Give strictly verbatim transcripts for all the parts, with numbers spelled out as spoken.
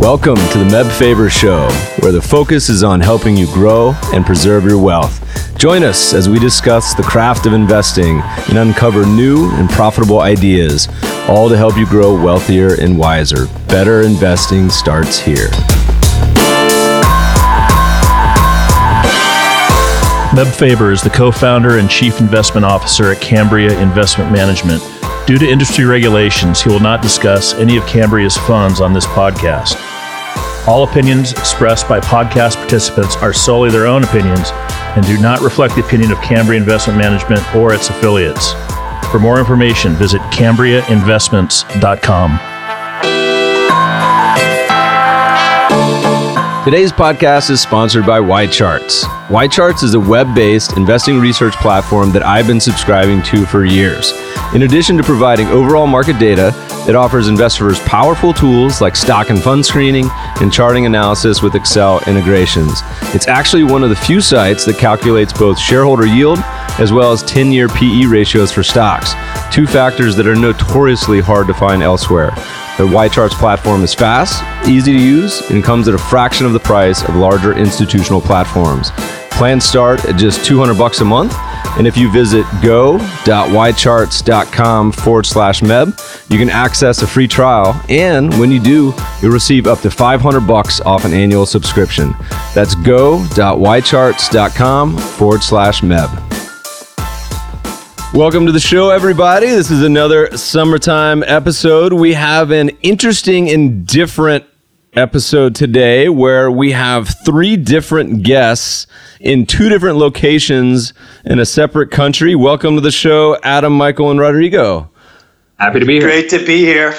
Welcome to the Meb Faber Show, where the focus is on helping you grow and preserve your wealth. Join us as we discuss the craft of investing and uncover new and profitable ideas, all to help you grow wealthier and wiser. Better investing starts here. Meb Faber is the co-founder and chief investment officer at Cambria Investment Management. Due to industry regulations, he will not discuss any of Cambria's funds on this podcast. All opinions expressed by podcast participants are solely their own opinions and do not reflect the opinion of Cambria Investment Management or its affiliates. For more information, visit cambria investments dot com. Today's podcast is sponsored by YCharts. YCharts is a web-based investing research platform that I've been subscribing to for years. In addition to providing overall market data, it offers investors powerful tools like stock and fund screening and charting analysis with Excel integrations. It's actually one of the few sites that calculates both shareholder yield as well as ten-year P E ratios for stocks, two factors that are notoriously hard to find elsewhere. The YCharts platform is fast, easy to use, and comes at a fraction of the price of larger institutional platforms. Plans start at just two hundred bucks a month, and if you visit go.ycharts.com forward slash meb, you can access a free trial, and when you do, you'll receive up to five hundred bucks off an annual subscription. That's go.ycharts.com forward slash meb. Welcome to the show, everybody. This is another summertime episode. We have an interesting and different episode today where we have three different guests in two different locations in a separate country. Welcome to the show, Adam, Michael, and Rodrigo. Happy to be here. Great to be here.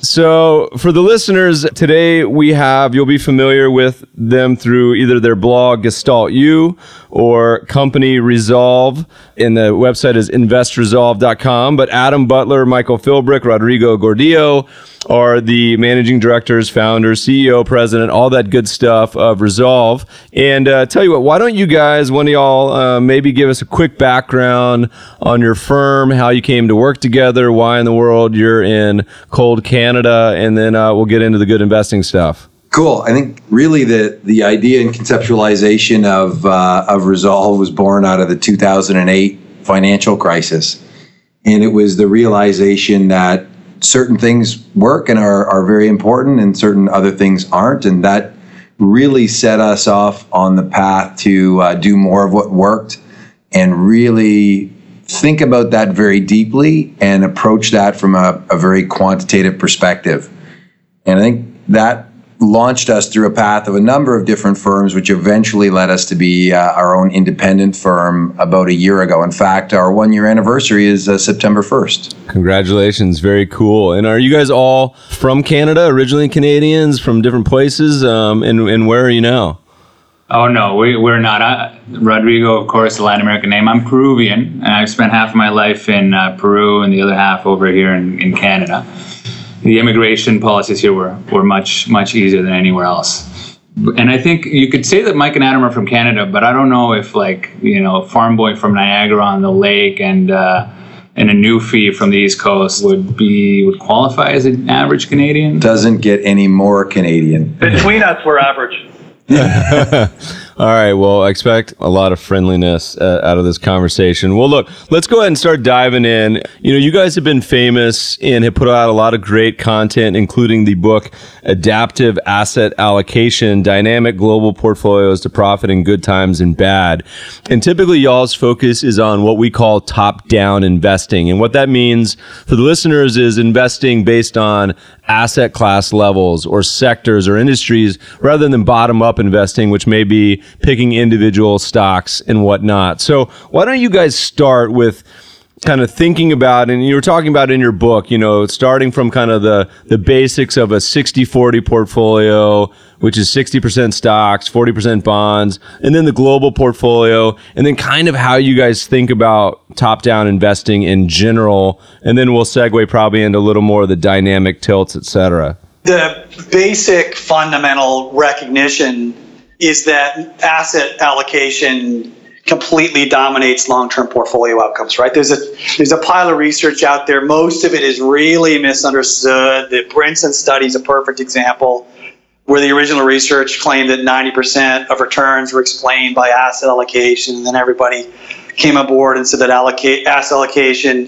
So for the listeners, today we have, you'll be familiar with them through either their blog, Gestalt U, or company Resolve, and the website is invest resolve dot com. But Adam Butler, Michael Philbrick, Rodrigo Gordillo are the managing directors, founders, C E O, president, all that good stuff of Resolve. And uh, tell you what, why don't you guys, one of y'all, uh, maybe give us a quick background on your firm, how you came to work together, why in the world you're in cold Canada, and then uh, we'll get into the good investing stuff. Cool. I think really the the idea and conceptualization of uh, of Resolve was born out of the two thousand eight financial crisis. And it was the realization that certain things work and are, are very important and certain other things aren't. And that really set us off on the path to uh, do more of what worked and really think about that very deeply and approach that from a, a very quantitative perspective. And I think that launched us through a path of a number of different firms, which eventually led us to be uh, our own independent firm about a year ago. In fact, our one-year anniversary is uh, September first. Congratulations. Very cool. And are you guys all from Canada, originally Canadians, from different places? Um, and, and where are you now? Oh, no, we, we're not. I, Rodrigo, of course, a Latin American name. I'm Peruvian, and I've spent half of my life in uh, Peru and the other half over here in, in Canada. The immigration policies here were, were much, much easier than anywhere else. And I think you could say that Mike and Adam are from Canada, but I don't know if, like, you know, a farm boy from Niagara on the lake and uh, and a newfie from the East Coast would be would qualify as an average Canadian. Doesn't get any more Canadian. Between us, we're average. All right. Well, I expect a lot of friendliness uh, out of this conversation. Well, look, let's go ahead and start diving in. You know, you guys have been famous and have put out a lot of great content, including the book Adaptive Asset Allocation, Dynamic Global Portfolios to Profit in Good Times and Bad. And typically y'all's focus is on what we call top-down investing. And what that means for the listeners is investing based on asset class levels or sectors or industries rather than bottom-up investing, which may be picking individual stocks and whatnot. So why don't you guys start with kind of thinking about, and you were talking about in your book, you know, starting from kind of the, the basics of a sixty forty portfolio, which is sixty percent stocks, forty percent bonds, and then the global portfolio, and then kind of how you guys think about top-down investing in general, and then we'll segue probably into a little more of the dynamic tilts, et cetera. The basic fundamental recognition is that asset allocation completely dominates long-term portfolio outcomes, right? There's a there's a pile of research out there. Most of it is really misunderstood. The Brinson study is a perfect example, where the original research claimed that ninety percent of returns were explained by asset allocation, and then everybody came aboard and said that allocate, asset allocation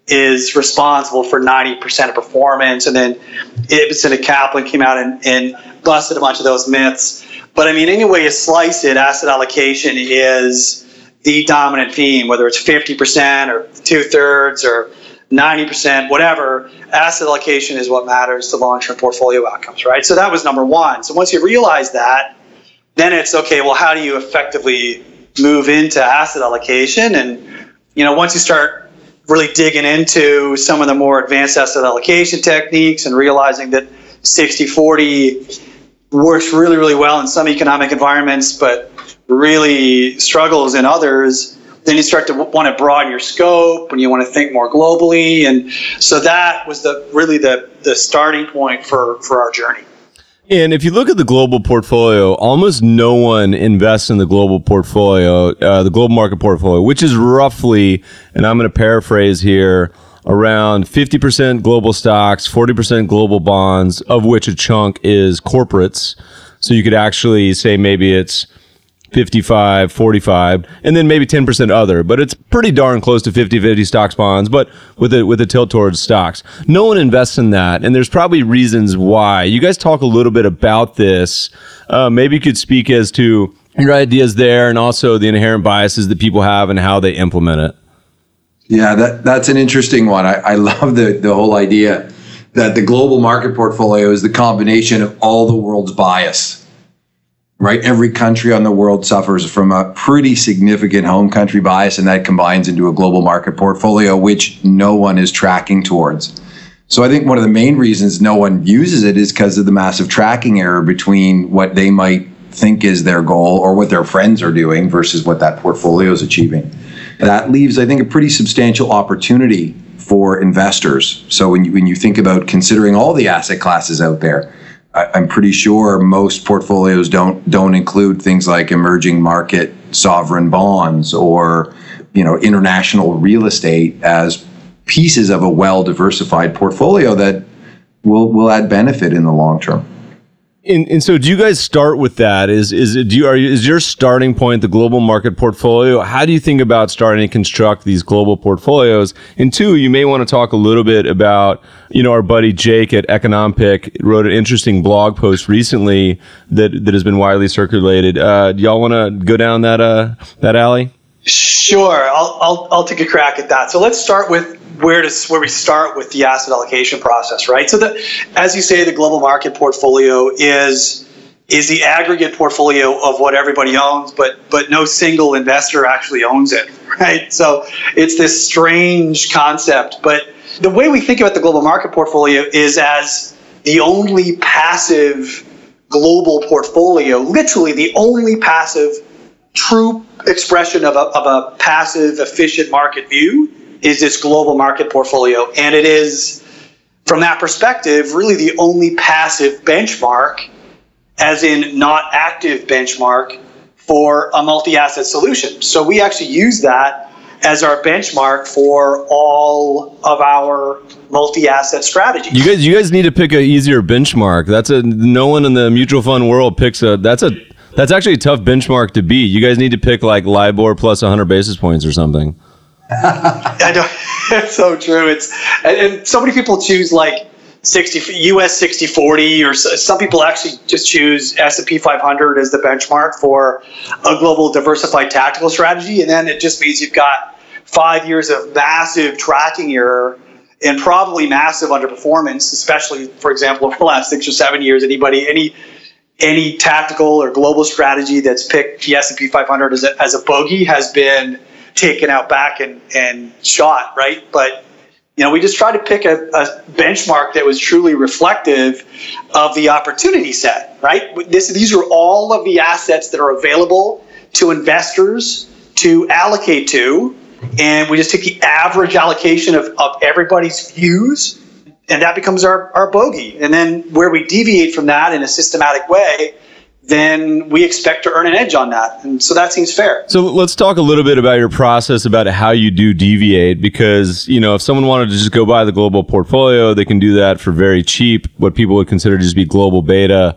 is responsible for ninety percent of performance, and then Ibbotson and Kaplan came out and, and busted a bunch of those myths. But I mean, any way you slice it, asset allocation is the dominant theme, whether it's fifty percent or two-thirds or ninety percent, whatever. Asset allocation is what matters to long-term portfolio outcomes, right? So that was number one. So once you realize that, then it's, okay, well, how do you effectively move into asset allocation? And, you know, once you start really digging into some of the more advanced asset allocation techniques and realizing that sixty forty works really, really well in some economic environments, but really struggles in others, then you start to want to broaden your scope and you want to think more globally. And so that was the really the, the starting point for, for our journey. And if you look at the global portfolio, almost no one invests in the global portfolio, uh, the global market portfolio, which is roughly, and I'm going to paraphrase here, around fifty percent global stocks, forty percent global bonds, of which a chunk is corporates. So you could actually say maybe it's fifty-five, forty-five, and then maybe ten percent other, but it's pretty darn close to fifty-fifty stocks, bonds, but with a, with a tilt towards stocks. No one invests in that, and there's probably reasons why. You guys talk a little bit about this. Uh, maybe you could speak as to your ideas there and also the inherent biases that people have and how they implement it. Yeah, that, that's an interesting one. I, I love the, the whole idea that the global market portfolio is the combination of all the world's bias. Right? Every country on the world suffers from a pretty significant home country bias, and that combines into a global market portfolio, which no one is tracking towards. So I think one of the main reasons no one uses it is because of the massive tracking error between what they might think is their goal or what their friends are doing versus what that portfolio is achieving. That leaves, I think, a pretty substantial opportunity for investors. So when you, when you think about considering all the asset classes out there, I'm pretty sure most portfolios don't don't include things like emerging market sovereign bonds or, you know, international real estate as pieces of a well-diversified portfolio that will will add benefit in the long term. And, and so, do you guys start with that? Is is it, do you are you, is your starting point the global market portfolio? How do you think about starting to construct these global portfolios? And two, you may want to talk a little bit about, you know, our buddy Jake at Econompic wrote an interesting blog post recently that that has been widely circulated. Uh, do y'all want to go down that uh, that alley? Sure, I'll, I'll I'll take a crack at that. So let's start with where to where we start with the asset allocation process, right? So the, as you say, the global market portfolio is is the aggregate portfolio of what everybody owns, but but no single investor actually owns it, right? So it's this strange concept. But the way we think about the global market portfolio is as the only passive global portfolio, literally the only passive true expression of a, of a passive, efficient market view is this global market portfolio. And it is, from that perspective, really the only passive benchmark, as in not active benchmark, for a multi-asset solution. So we actually use that as our benchmark for all of our multi-asset strategies. You guys, you guys need to pick an easier benchmark. That's a no one in the mutual fund world picks a. That's a. That's actually a tough benchmark to beat. You guys need to pick like LIBOR plus one hundred basis points or something. I know. It's so true. It's and, and so many people choose like sixty U S sixty forty, or some people actually just choose S and P five hundred as the benchmark for a global diversified tactical strategy, and then it just means you've got five years of massive tracking error and probably massive underperformance, especially, for example, over the last six or seven years. Anybody, any any tactical or global strategy that's picked the S and P five hundred as a, as a bogey has been taken out back and, and shot, right? But, you know, we just tried to pick a, a benchmark that was truly reflective of the opportunity set, right? This, these are all of the assets that are available to investors to allocate to, and we just take the average allocation of, of everybody's views, and that becomes our, our bogey. And then where we deviate from that in a systematic way, then we expect to earn an edge on that. And so that seems fair. So let's talk a little bit about your process, about how you do deviate, because, you know, if someone wanted to just go buy the global portfolio, they can do that for very cheap, what people would consider to just be global beta.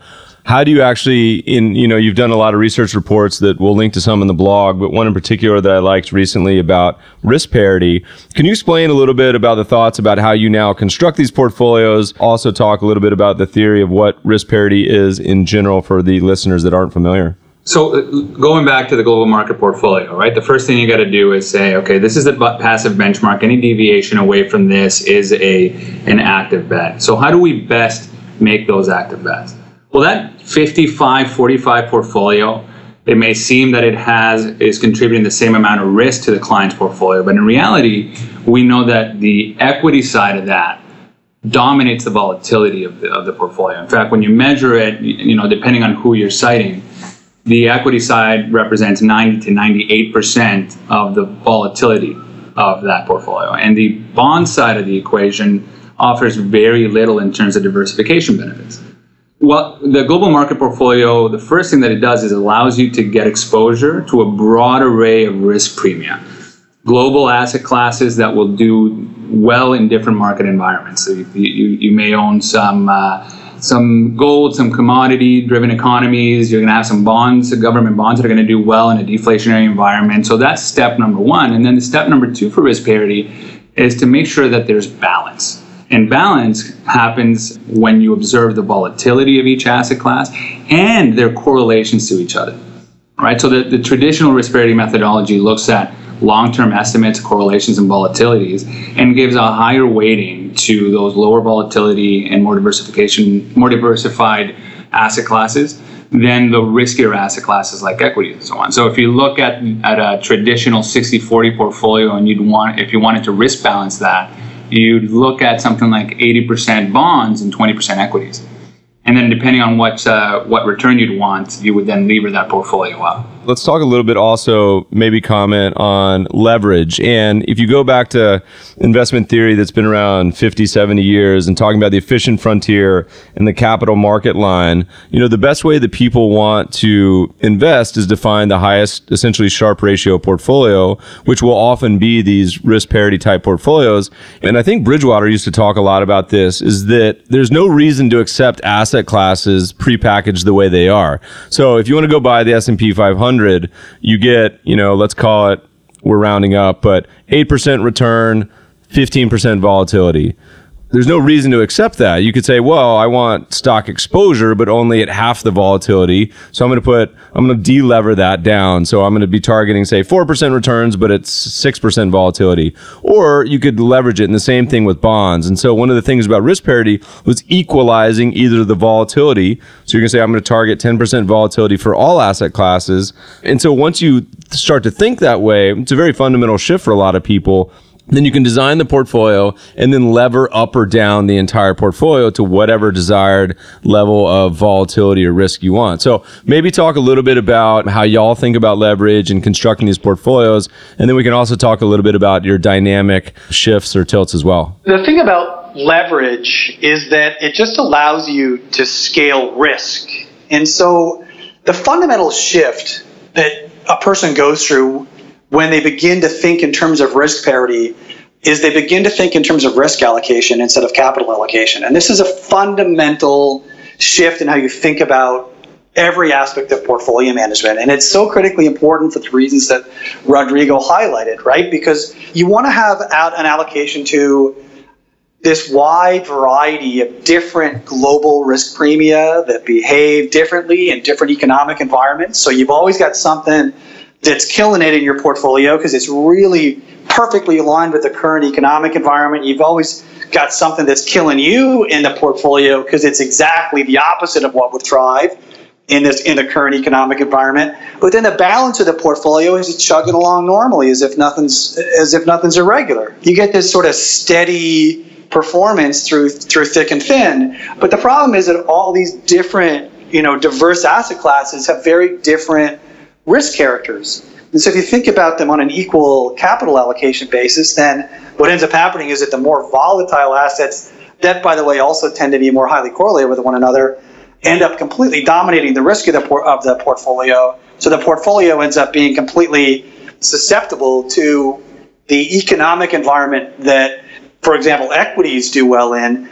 how do you actually, in you know, you've done a lot of research reports that we'll link to some in the blog, but one in particular that I liked recently about risk parity. Can you explain a little bit about the thoughts about how you now construct these portfolios? Also talk a little bit about the theory of what risk parity is in general for the listeners that aren't familiar. So uh, going back to the global market portfolio, right? The first thing you got to do is say, okay, this is the passive benchmark. Any deviation away from this is a an active bet. So how do we best make those active bets? Well, that fifty-five forty-five portfolio, it may seem that it has is contributing the same amount of risk to the client's portfolio, but in reality, we know that the equity side of that dominates the volatility of the of the portfolio. In fact, when you measure it, you know, depending on who you're citing, the equity side represents ninety to ninety-eight percent of the volatility of that portfolio. And the bond side of the equation offers very little in terms of diversification benefits. Well, the global market portfolio, the first thing that it does is it allows you to get exposure to a broad array of risk premia. Global asset classes that will do well in different market environments. So you, you, you may own some uh, some gold, some commodity-driven economies. You're going to have some bonds, government bonds that are going to do well in a deflationary environment. So that's step number one. And then the step number two for risk parity is to make sure that there's balance. And balance happens when you observe the volatility of each asset class and their correlations to each other, right? So the, the traditional risk parity methodology looks at long-term estimates, correlations, and volatilities, and gives a higher weighting to those lower volatility and more diversification, more diversified asset classes than the riskier asset classes like equity and so on. So if you look at, at a traditional sixty forty portfolio and you'd want, if you wanted to risk balance that, you'd look at something like eighty percent bonds and twenty percent equities. And then depending on what uh, what return you'd want, you would then lever that portfolio up. Let's talk a little bit also, maybe comment on leverage. And if you go back to investment theory that's been around fifty, seventy years and talking about the efficient frontier and the capital market line, you know, the best way that people want to invest is to find the highest, essentially Sharpe ratio portfolio, which will often be these risk parity type portfolios. And I think Bridgewater used to talk a lot about this, is that there's no reason to accept asset classes prepackaged the way they are. So if you want to go buy the S and P five hundred, you get, you know, let's call it, we're rounding up, but eight percent return, fifteen percent volatility. There's no reason to accept that. You could say, well, I want stock exposure, but only at half the volatility. So I'm going to put, I'm going to de-lever that down. So I'm going to be targeting, say, four percent returns, but it's six percent volatility. Or you could leverage it, and the same thing with bonds. And so one of the things about risk parity was equalizing either the volatility. So you're going to say, I'm going to target ten percent volatility for all asset classes. And so once you start to think that way, it's a very fundamental shift for a lot of people. Then you can design the portfolio and then lever up or down the entire portfolio to whatever desired level of volatility or risk you want. So maybe talk a little bit about how y'all think about leverage and constructing these portfolios. And then we can also talk a little bit about your dynamic shifts or tilts as well. The thing about leverage is that it just allows you to scale risk. And so the fundamental shift that a person goes through when they begin to think in terms of risk parity is they begin to think in terms of risk allocation instead of capital allocation. And this is a fundamental shift in how you think about every aspect of portfolio management. And it's so critically important for the reasons that Rodrigo highlighted, right? Because you want to have an allocation to this wide variety of different global risk premia that behave differently in different economic environments. So you've always got something that's killing it in your portfolio because it's really perfectly aligned with the current economic environment. You've always got something that's killing you in the portfolio because it's exactly the opposite of what would thrive in this in the current economic environment. But then the balance of the portfolio is chugging along normally as if nothing's as if nothing's irregular. You get this sort of steady performance through through thick and thin. But the problem is that all these different, you know, diverse asset classes have very different risk characters. And so if you think about them on an equal capital allocation basis, then what ends up happening is that the more volatile assets, that, by the way, also tend to be more highly correlated with one another, end up completely dominating the risk of the, por- of the portfolio. So the portfolio ends up being completely susceptible to the economic environment that, for example, equities do well in.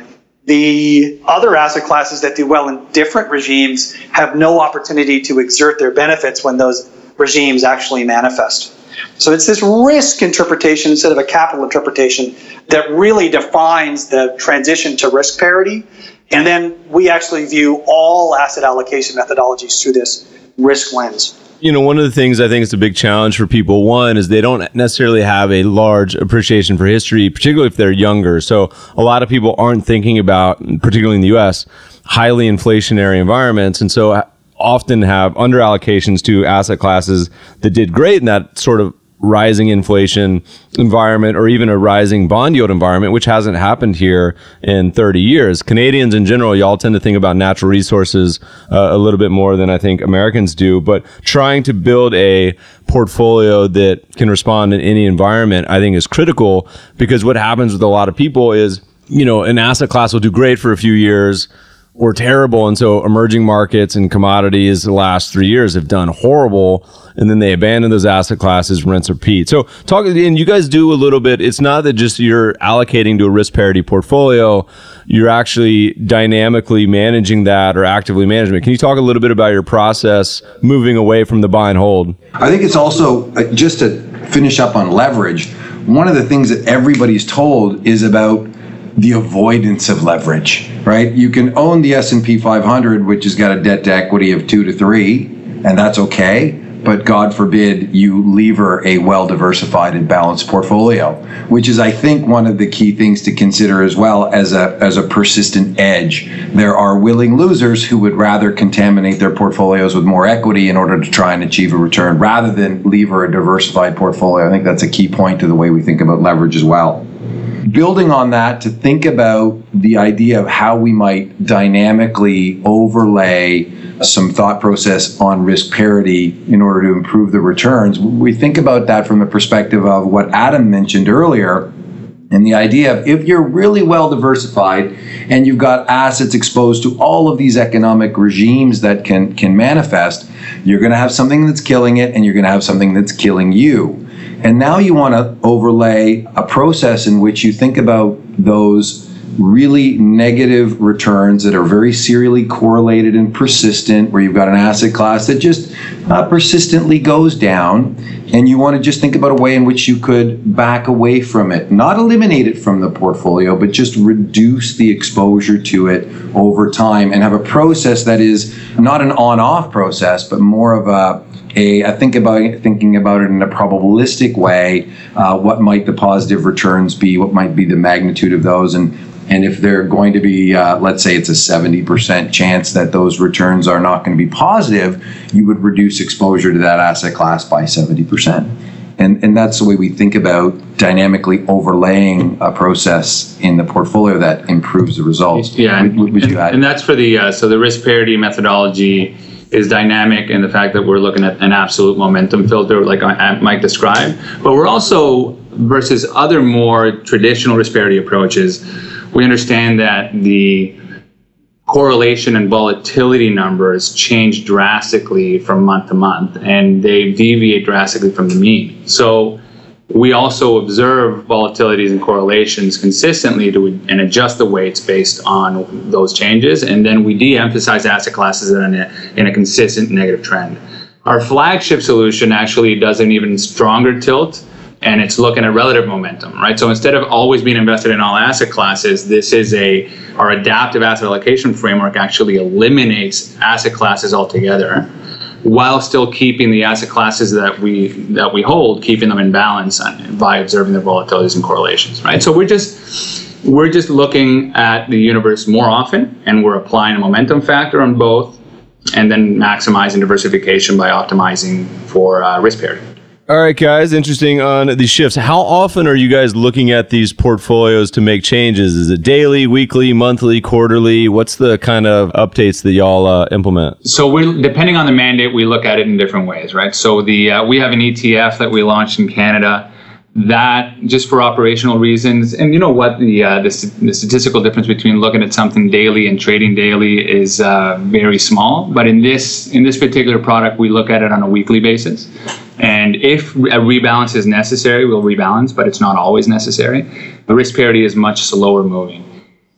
The other asset classes that do well in different regimes have no opportunity to exert their benefits when those regimes actually manifest. So it's this risk interpretation instead of a capital interpretation that really defines the transition to risk parity. And then we actually view all asset allocation methodologies through this risk lens. You know, one of the things I think is a big challenge for people, one, is they don't necessarily have a large appreciation for history, particularly if they're younger. So a lot of people aren't thinking about, particularly in the U S, highly inflationary environments. And so often have under allocations to asset classes that did great in that sort of rising inflation environment or even a rising bond yield environment, which hasn't happened here in thirty years. Canadians in general, y'all tend to think about natural resources uh, a little bit more than I think Americans do, but trying to build a portfolio that can respond in any environment, I think is critical, because what happens with a lot of people is, you know, an asset class will do great for a few years or terrible. And so emerging markets and commodities the last three years have done horrible. And then they abandon those asset classes, rinse, repeat. So talk, and you guys do a little bit, it's not that just you're allocating to a risk parity portfolio, you're actually dynamically managing that or actively managing it. Can you talk a little bit about your process moving away from the buy and hold? I think it's also, uh, just to finish up on leverage, one of the things that everybody's told is about the avoidance of leverage, right? You can own the S and P five hundred, which has got a debt to equity of two to three, and that's okay. But God forbid you lever a well-diversified and balanced portfolio, which is, I think, one of the key things to consider as well as a as a persistent edge. There are willing losers who would rather contaminate their portfolios with more equity in order to try and achieve a return rather than lever a diversified portfolio. I think that's a key point to the way we think about leverage as well. Building on that, to think about the idea of how we might dynamically overlay some thought process on risk parity in order to improve the returns, we think about that from the perspective of what Adam mentioned earlier, and the idea of if you're really well diversified and you've got assets exposed to all of these economic regimes that can, can manifest, you're going to have something that's killing it and you're going to have something that's killing you. And now you want to overlay a process in which you think about those really negative returns that are very serially correlated and persistent, where you've got an asset class that just uh, persistently goes down, and you want to just think about a way in which you could back away from it, not eliminate it from the portfolio, but just reduce the exposure to it over time and have a process that is not an on-off process, but more of a A, I think about it, thinking about it in a probabilistic way. Uh, what might the positive returns be? What might be the magnitude of those? And and if they're going to be, uh, let's say it's a seventy percent chance that those returns are not going to be positive, you would reduce exposure to that asset class by seventy percent. And and that's the way we think about dynamically overlaying a process in the portfolio that improves the results. Yeah, would, would, would and, you add? and that's for the uh, so the risk parity methodology is dynamic in the fact that we're looking at an absolute momentum filter, like Mike described. But we're also, versus other more traditional risk parity approaches, we understand that the correlation and volatility numbers change drastically from month to month, and they deviate drastically from the mean. So we also observe volatilities and correlations consistently to, and adjust the weights based on those changes. And then we de-emphasize asset classes that are in a, in a consistent negative trend. Our flagship solution actually does an even stronger tilt, and it's looking at relative momentum, right? So instead of always being invested in all asset classes, this is a, our adaptive asset allocation framework actually eliminates asset classes altogether, while still keeping the asset classes that we that we hold, keeping them in balance by observing their volatilities and correlations, right? So we're just we're just looking at the universe more often, and we're applying a momentum factor on both, and then maximizing diversification by optimizing for uh, risk parity. All right, guys, interesting on these shifts. How often are you guys looking at these portfolios to make changes? Is it daily, weekly, monthly, quarterly? What's the kind of updates that y'all uh, implement? So we, depending on the mandate, we look at it in different ways, right? So the uh, we have an E T F that we launched in Canada that, just for operational reasons, and you know what, the, uh, the, the statistical difference between looking at something daily and trading daily is uh, very small. But in this in this particular product, we look at it on a weekly basis. And if a rebalance is necessary, we'll rebalance, but it's not always necessary. The risk parity is much slower moving.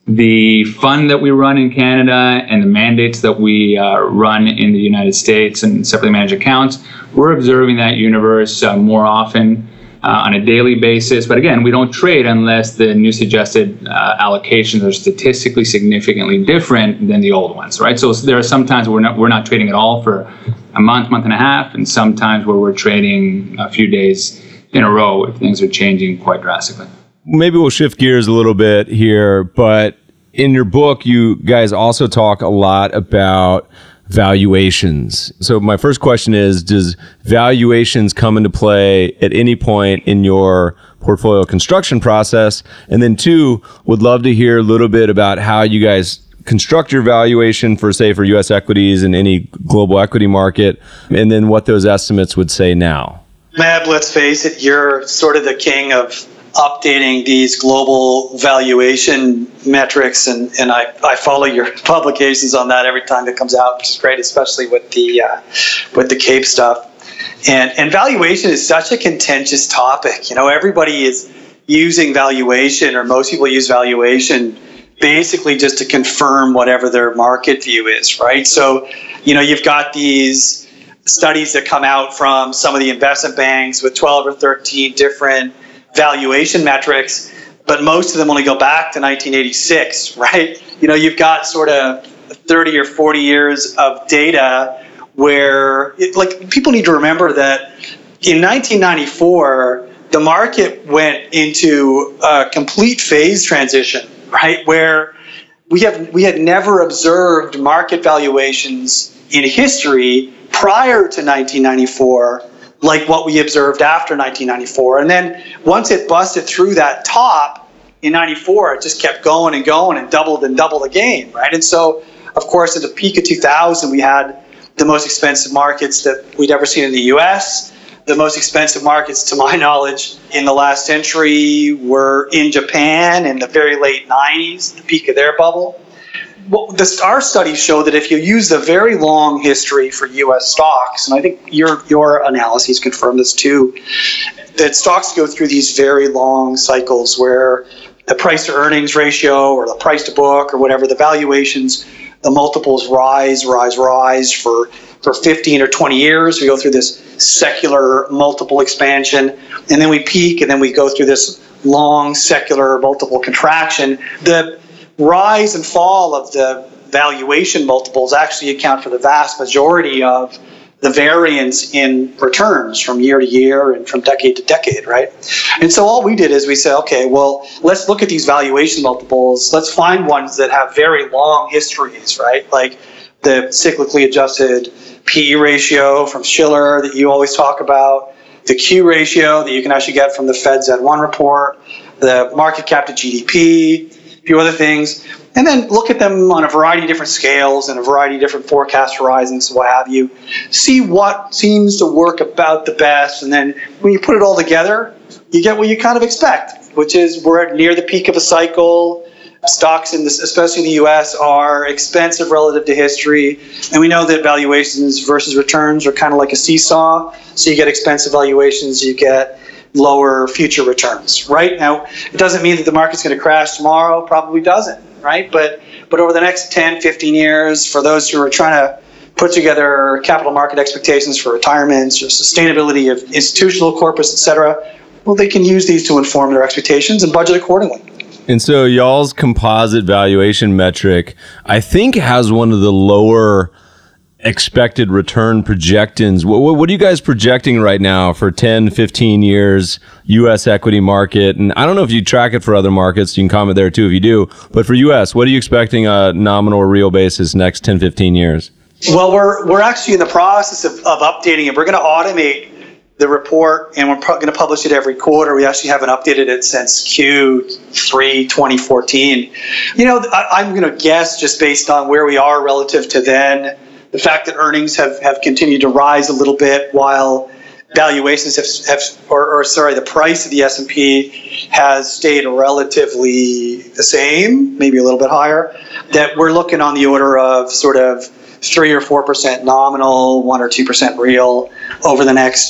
the fund that we run in Canada and the mandates that we uh, run in the United States and separately managed accounts, we're observing that universe uh, more often uh, on a daily basis. But again, we don't trade unless the new suggested uh, allocations are statistically significantly different than the old ones, right? So there are some times where we're not, we're not trading at all for a month, month and a half, and sometimes where we're trading a few days in a row if things are changing quite drastically. Maybe we'll shift gears a little bit here, but in your book, you guys also talk a lot about valuations. So my first question is, does valuations come into play at any point in your portfolio construction process? And then two, would love to hear a little bit about how you guys construct your valuation for, say, for U S equities and any global equity market, and then what those estimates would say now. Meb, let's face it, you're sort of the king of updating these global valuation metrics, and, and I, I follow your publications on that every time it comes out, which is great, especially with the uh, with the CAPE stuff. And and valuation is such a contentious topic. You know, everybody is using valuation, or most people use valuation basically just to confirm whatever their market view is, right? So, you know, you've got these studies that come out from some of the investment banks with twelve or thirteen different valuation metrics, but most of them only go back to nineteen eighty-six, right? You know, you've got sort of thirty or forty years of data where, it, like, people need to remember that in nineteen ninety-four, the market went into a complete phase transition, right? Where we have we had never observed market valuations in history prior to nineteen ninety-four like what we observed after nineteen ninety-four. And then once it busted through that top in ninety-four, it just kept going and going and doubled and doubled again, right? And so, of course, at the peak of two thousand, we had the most expensive markets that we'd ever seen in the U S. The most expensive markets, to my knowledge, in the last century were in Japan in the very late nineties, the peak of their bubble. Well, the, our studies show that if you use the very long history for U S stocks, and I think your your analyses confirm this too, that stocks go through these very long cycles where the price to earnings ratio or the price to book or whatever, the valuations, the multiples rise, rise, rise for, for fifteen or twenty years. We go through this secular multiple expansion, and then we peak, and then we go through this long secular multiple contraction. The rise and fall of the valuation multiples actually account for the vast majority of the variance in returns from year to year and from decade to decade, right? And so all we did is we said, okay, well, let's look at these valuation multiples. Let's find ones that have very long histories, right? Like the cyclically adjusted P E ratio from Shiller that you always talk about, the Q ratio that you can actually get from the Fed Z one report, the market cap to G D P, few other things, and then look at them on a variety of different scales and a variety of different forecast horizons, what have you. See what seems to work about the best, and then when you put it all together, you get what you kind of expect, which is we're at near the peak of a cycle. Stocks, in this, especially in the U S, are expensive relative to history, and we know that valuations versus returns are kind of like a seesaw. So you get expensive valuations, you get lower future returns, right? Now, it doesn't mean that the market's going to crash tomorrow, probably doesn't, right? But but over the next ten, fifteen years, for those who are trying to put together capital market expectations for retirements or sustainability of institutional corpus, et cetera, well, they can use these to inform their expectations and budget accordingly. And so y'all's composite valuation metric, I think, has one of the lower expected return projections. What, what are you guys projecting right now for ten, fifteen years U S equity market? And I don't know if you track it for other markets. You can comment there too if you do. But for U S, what are you expecting on a nominal or real basis next ten, fifteen years? Well, we're we're actually in the process of, of updating it. We're going to automate the report, and we're pro- going to publish it every quarter. We actually haven't updated it since Q three twenty fourteen. You know, I, I'm going to guess, just based on where we are relative to then, the fact that earnings have, have continued to rise a little bit while valuations have, have or, or sorry, the price of the S and P has stayed relatively the same, maybe a little bit higher, that we're looking on the order of sort of three or four percent nominal, one or two percent real over the next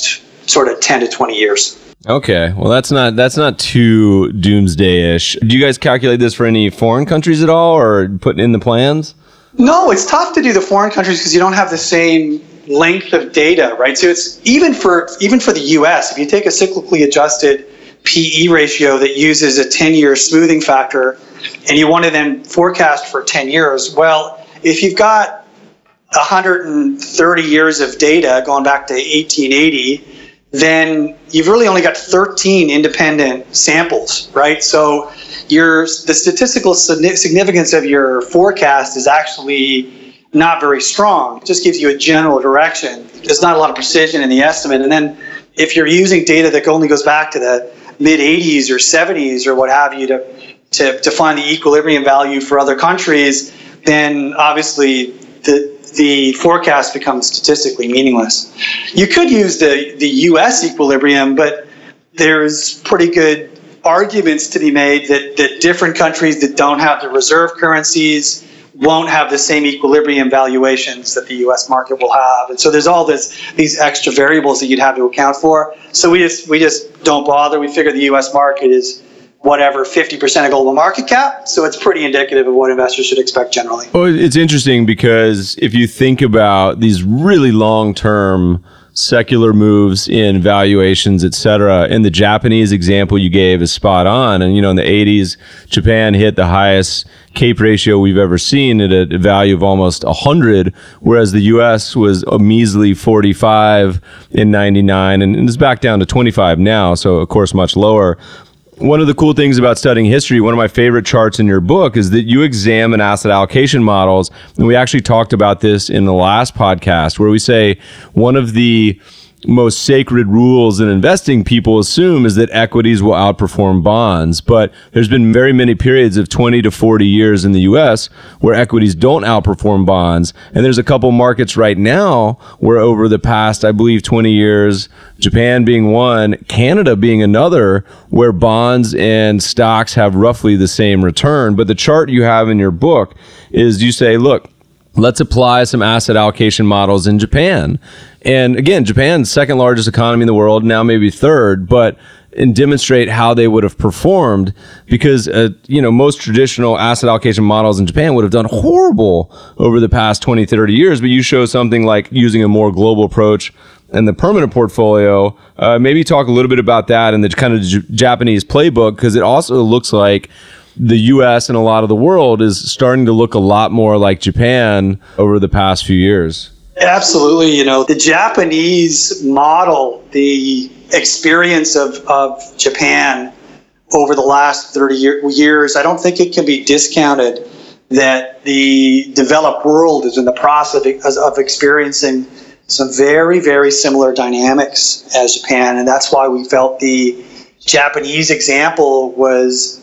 sort of ten to twenty years. Okay, well that's not that's not too doomsday-ish. Do you guys calculate this for any foreign countries at all, or put in the plans? No, it's tough to do the foreign countries because you don't have the same length of data, right? So it's even for even for the U S, if you take a cyclically adjusted P E ratio that uses a ten-year smoothing factor, and you want to then forecast for ten years, well, if you've got one hundred thirty years of data going back to eighteen eighty, then you've really only got thirteen independent samples, right? So your the statistical significance of your forecast is actually not very strong. It just gives you a general direction. There's not a lot of precision in the estimate. And then if you're using data that only goes back to the mid eighties or seventies or what have you to, to, to find the equilibrium value for other countries, then obviously the the forecast becomes statistically meaningless. You could use the, the U S equilibrium, but there's pretty good arguments to be made that, that different countries that don't have the reserve currencies won't have the same equilibrium valuations that the U S market will have. And so there's all this these extra variables that you'd have to account for. So we just we just don't bother. We figure the U S market is whatever, fifty percent of global market cap. So it's pretty indicative of what investors should expect generally. Well, it's interesting because if you think about these really long-term secular moves in valuations, et cetera, and the Japanese example you gave is spot on. And, you know, in the eighties, Japan hit the highest CAPE ratio we've ever seen at a value of almost one hundred, whereas the U S was a measly forty-five in ninety-nine, and it's back down to twenty-five now, so of course much lower. One of the cool things about studying history, one of my favorite charts in your book, is that you examine asset allocation models. And we actually talked about this in the last podcast, where we say one of the most sacred rules in investing people assume is that equities will outperform bonds. But there's been very many periods of twenty to forty years in the U S where equities don't outperform bonds. And there's a couple markets right now where over the past, I believe, twenty years, Japan being one, Canada being another, where bonds and stocks have roughly the same return. But the chart you have in your book is you say, look, let's apply some asset allocation models in Japan. And again, Japan's second largest economy in the world, now maybe third, but and demonstrate how they would have performed, because uh, you know, most traditional asset allocation models in Japan would have done horrible over the past twenty, thirty years. But you show something like using a more global approach and the permanent portfolio. Uh, maybe talk a little bit about that and the kind of J- Japanese playbook, because it also looks like the U S and a lot of the world is starting to look a lot more like Japan over the past few years. Absolutely. You know, the Japanese model, the experience of, of Japan over the last thirty year, years, I don't think it can be discounted that the developed world is in the process of, of experiencing some very, very similar dynamics as Japan. And that's why we felt the Japanese example was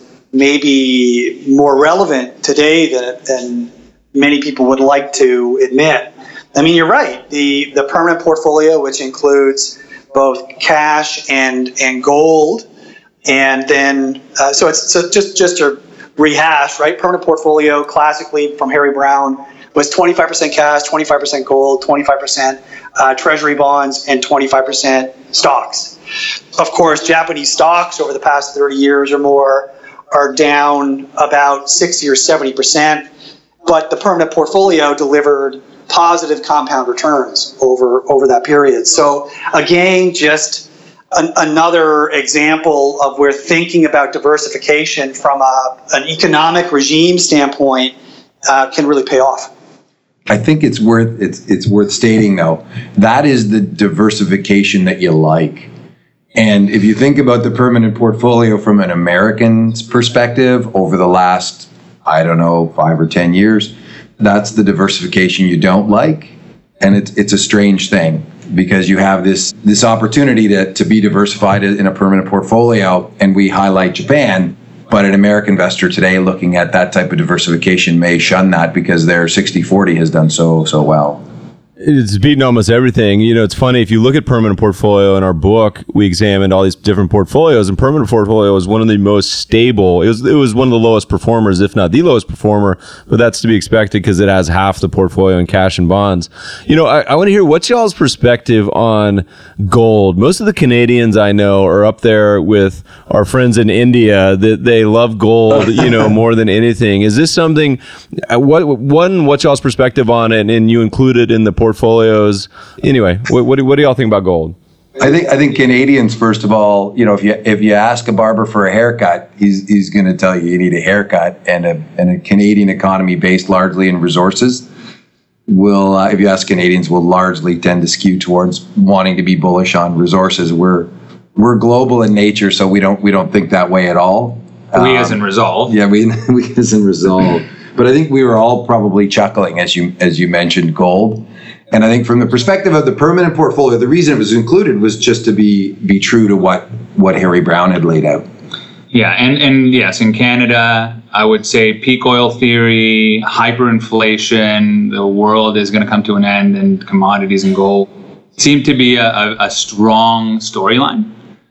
maybe more relevant today than, than many people would like to admit. I mean, you're right. The the permanent portfolio, which includes both cash and and gold, and then uh, so it's so just just to rehash, right? Permanent portfolio, classically from Harry Brown, was twenty-five percent cash, twenty-five percent gold, twenty-five percent uh, treasury bonds, and twenty-five percent stocks. Of course, Japanese stocks over the past thirty years or more are down about sixty or seventy percent, but the permanent portfolio delivered positive compound returns over, over that period. So again, just an, another example of where thinking about diversification from a, an economic regime standpoint uh, can really pay off. I think it's worth it's it's worth stating though, that is the diversification that you like. And if you think about the permanent portfolio from an American's perspective over the last, I don't know, five or ten years, that's the diversification you don't like. And it's it's a strange thing, because you have this this opportunity to, to be diversified in a permanent portfolio, and we highlight Japan, but an American investor today looking at that type of diversification may shun that because their sixty forty has done so so well. It's beating almost everything. You know, it's funny, if you look at permanent portfolio in our book, we examined all these different portfolios, and permanent portfolio was one of the most stable. It was it was one of the lowest performers, if not the lowest performer, but that's to be expected because it has half the portfolio in cash and bonds. You know, I, I want to hear what's y'all's perspective on gold. Most of the Canadians I know are up there with our friends in India that they love gold, you know, more than anything. Is this something, what one, what's y'all's perspective on it, and you include it in the portfolios? Anyway, what, what, do, what do y'all think about gold? I think I think Canadians, first of all, you know, if you if you ask a barber for a haircut, he's he's going to tell you you need a haircut, and a and a Canadian economy based largely in resources will, uh, if you ask Canadians, will largely tend to skew towards wanting to be bullish on resources. We're we're global in nature, so we don't we don't think that way at all. We um, as in resolve. Yeah, we we as in resolve. But I think we were all probably chuckling as you as you mentioned gold. And I think from the perspective of the permanent portfolio, the reason it was included was just to be be true to what, what Harry Browne had laid out. Yeah, and, and yes, in Canada, I would say peak oil theory, hyperinflation, the world is going to come to an end, and commodities and gold seem to be a, a, a strong storyline.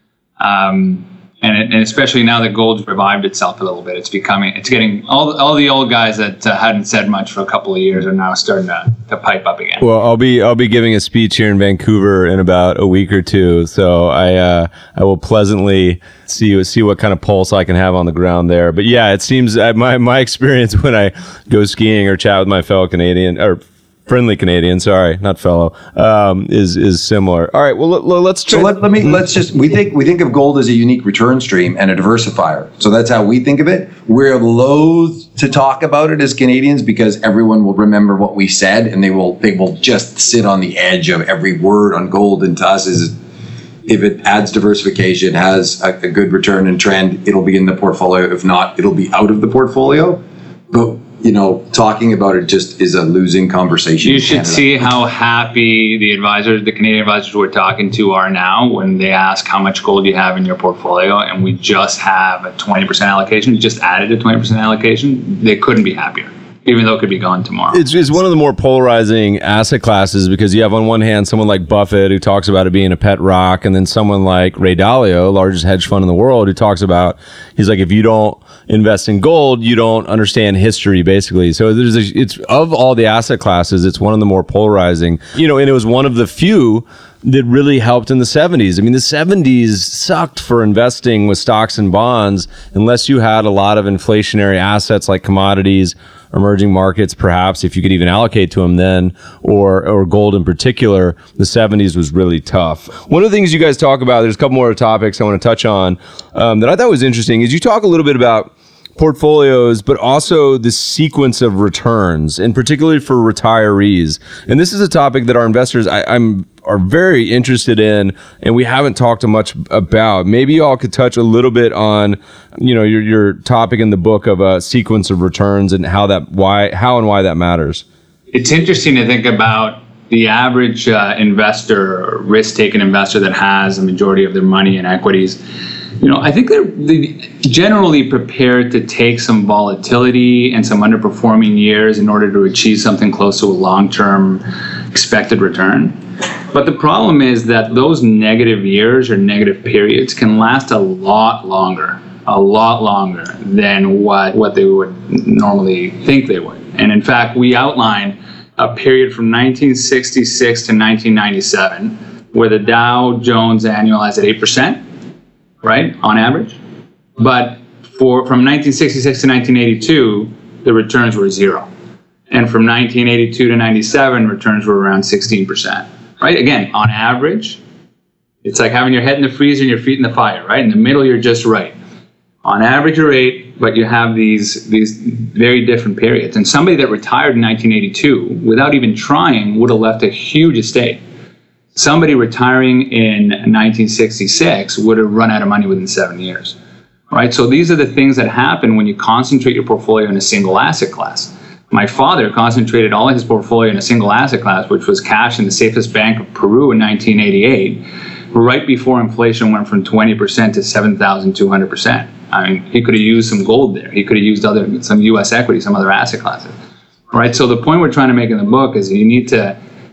Um, And, it, and especially now that gold's revived itself a little bit, it's becoming, it's getting, all, all the old guys that uh, hadn't said much for a couple of years are now starting to, to pipe up again. Well, I'll be I'll be giving a speech here in Vancouver in about a week or two, so I uh, I will pleasantly see see what kind of pulse I can have on the ground there. But yeah, it seems uh, my my experience when I go skiing or chat with my fellow Canadian or friendly Canadian, sorry, not fellow, um, is is similar. All right, well let, let's try. So let, let me let's just we think we think of gold as a unique return stream and a diversifier. So that's how we think of it. We're loath to talk about it as Canadians because everyone will remember what we said, and they will they will just sit on the edge of every word on gold. And to us, is if it adds diversification, has a, a good return and trend, it'll be in the portfolio. If not, it'll be out of the portfolio. But you know, talking about it just is a losing conversation. You should see how happy the advisors, the Canadian advisors we're talking to are now when they ask how much gold you have in your portfolio, and we just have a twenty percent allocation. We just added a twenty percent allocation. They couldn't be happier, even though it could be gone tomorrow. It's, it's one of the more polarizing asset classes because you have on one hand someone like Buffett who talks about it being a pet rock, and then someone like Ray Dalio, largest hedge fund in the world, who talks about, he's like, if you don't invest in gold, you don't understand history, basically. So there's a, it's of all the asset classes, it's one of the more polarizing, you know, and it was one of the few that really helped in the seventies. I mean, the seventies sucked for investing with stocks and bonds unless you had a lot of inflationary assets like commodities, emerging markets, perhaps, if you could even allocate to them then, or or gold in particular. The seventies was really tough. One of the things you guys talk about, there's a couple more topics I want to touch on um, that I thought was interesting, is you talk a little bit about portfolios, but also the sequence of returns, and particularly for retirees. And this is a topic that our investors I, I'm are very interested in, and we haven't talked much about. Maybe y'all could touch a little bit on, you know, your your topic in the book of a sequence of returns and how that why how and why that matters. It's interesting to think about the average uh, investor, risk-taking investor that has a majority of their money in equities. You know, I think they're, they're generally prepared to take some volatility and some underperforming years in order to achieve something close to a long-term expected return. But the problem is that those negative years or negative periods can last a lot longer, a lot longer than what, what they would normally think they would. And in fact, we outline a period from nineteen sixty-six to nineteen ninety-seven where the Dow Jones annualized at eight percent. Right, on average. But for from nineteen sixty-six to nineteen eighty-two, the returns were zero. And from nineteen eighty-two to ninety-seven, returns were around sixteen percent. Right, again, on average, it's like having your head in the freezer and your feet in the fire, right? In the middle, you're just right. On average, you're eight, but you have these, these very different periods. And somebody that retired in nineteen eighty-two, without even trying, would have left a huge estate. Somebody retiring in nineteen sixty-six would have run out of money within seven years, right? So these are the things that happen when you concentrate your portfolio in a single asset class. My father concentrated all of his portfolio in a single asset class, which was cash in the safest bank of Peru in nineteen eighty-eight, right before inflation went from twenty percent to seven thousand two hundred percent. I mean, he could have used some gold there. He could have used other some U S equity, some other asset classes, right? So the point we're trying to make in the book is you need to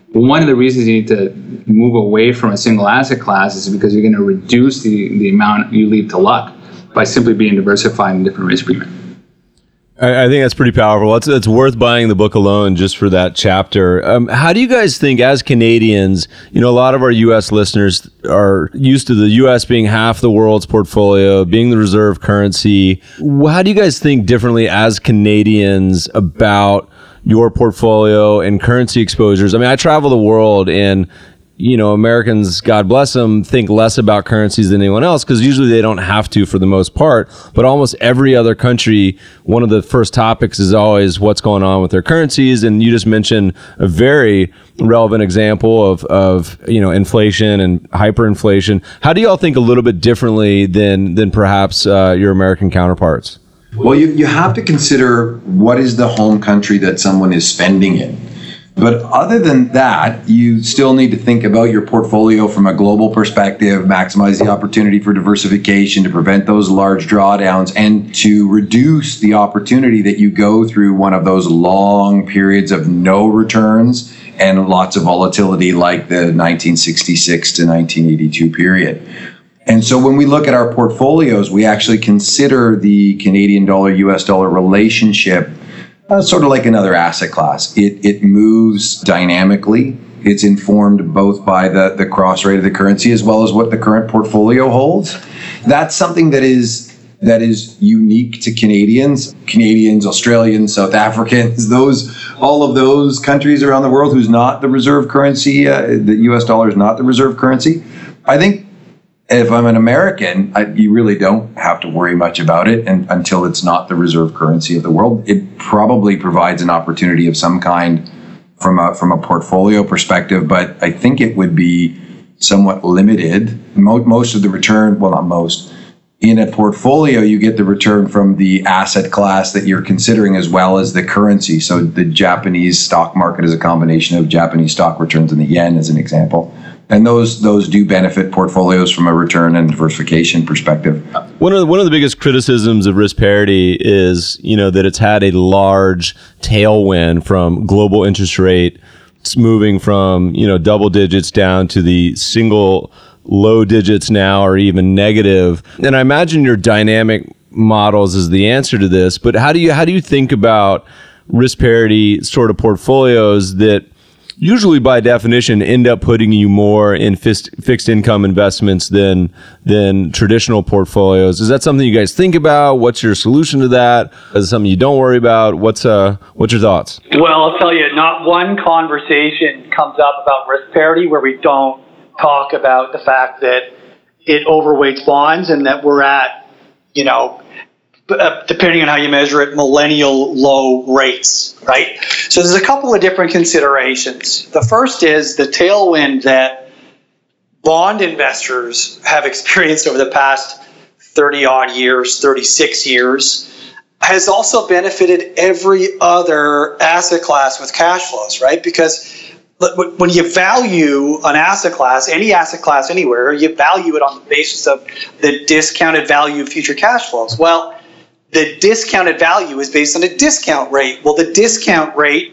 One of the reasons you need to move away from a single asset class is because you're going to reduce the, the amount you leave to luck by simply being diversified in different risk premium. I, I think that's pretty powerful. It's, it's worth buying the book alone just for that chapter. Um, how do you guys think, as Canadians, you know, a lot of our U S listeners are used to the U S being half the world's portfolio, being the reserve currency. How do you guys think differently as Canadians about your portfolio and currency exposures? I mean, I travel the world, and you know, Americans, God bless them, think less about currencies than anyone else because usually they don't have to for the most part. But almost every other country, one of the first topics is always what's going on with their currencies. And you just mentioned a very relevant example of, of you know, inflation and hyperinflation. How do y'all think a little bit differently than than perhaps uh, your American counterparts? Well, you, you have to consider what is the home country that someone is spending in. But other than that, you still need to think about your portfolio from a global perspective, maximize the opportunity for diversification to prevent those large drawdowns and to reduce the opportunity that you go through one of those long periods of no returns and lots of volatility like the nineteen sixty-six to nineteen eighty-two period. And so when we look at our portfolios, we actually consider the Canadian dollar U S dollar relationship Uh, sort of like another asset class. It it moves dynamically. It's informed both by the, the cross rate of the currency as well as what the current portfolio holds. That's something that is that is unique to Canadians, Canadians, Australians, South Africans, those all of those countries around the world who's not the reserve currency. Uh, the U S dollar is not the reserve currency. I think if I'm an American, I, you really don't have to worry much about it and, until it's not the reserve currency of the world. It probably provides an opportunity of some kind from a from a portfolio perspective, but I think it would be somewhat limited. Mo- most of the return, well, not most, in a portfolio, you get the return from the asset class that you're considering as well as the currency. So the Japanese stock market is a combination of Japanese stock returns and the yen, as an example. And those those do benefit portfolios from a return and diversification perspective. One of the, one of the biggest criticisms of risk parity is, you know, that it's had a large tailwind from global interest rate. It's moving from, you know, double digits down to the single low digits now, or even negative. And I imagine your dynamic models is the answer to this. But how do you how do you think about risk parity sort of portfolios that usually by definition end up putting you more in fixed, fixed income investments than than traditional portfolios? Is that something you guys think about? What's your solution to that? Is it something you don't worry about? What's uh what's your thoughts? Well, I'll tell you, not one conversation comes up about risk parity where we don't talk about the fact that it overweights bonds and that we're at, you know, Uh, depending on how you measure it, millennial low rates, right? So there's a couple of different considerations. The first is the tailwind that bond investors have experienced over the past thirty odd years, thirty-six years, has also benefited every other asset class with cash flows, right? Because when you value an asset class, any asset class anywhere, you value it on the basis of the discounted value of future cash flows. Well, the discounted value is based on a discount rate. Well, the discount rate